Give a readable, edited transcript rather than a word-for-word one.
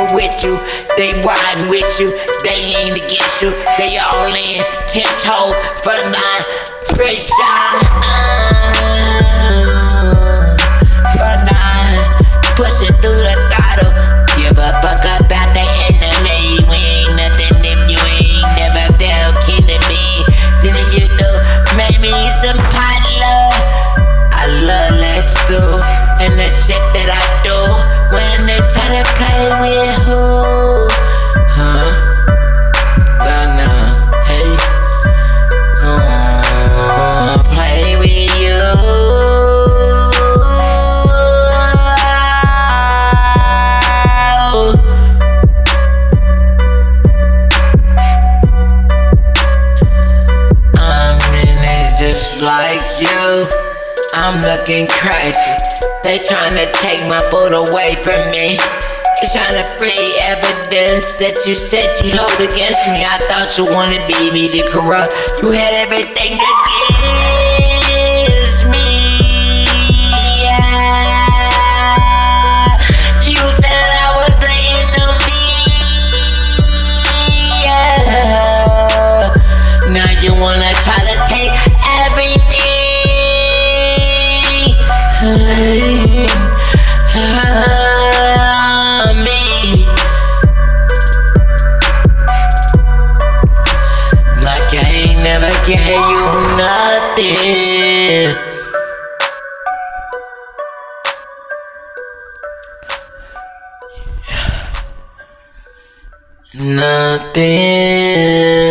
with you, they riding with you, they ain't against you, they all in 10-toe for 9 fresh shot. For 9, pushing through the throttle. Give a fuck about the enemy. We ain't nothing if you ain't never felt kin to me. Then if you do, make me some pot love. I love that school and the shit that I do. When they try to play with who? Well, nah, hey. Play with you. Just like you, I'm looking crazy. They tryna take my food away from me. They tryna free evidence that you said you hold against me. I thought you wanted me to corrupt. You had everything against me. Yeah. You said I was the enemy. Yeah. Now you wanna try to take everything. Me. Like I ain't never gave you nothing. Nothing.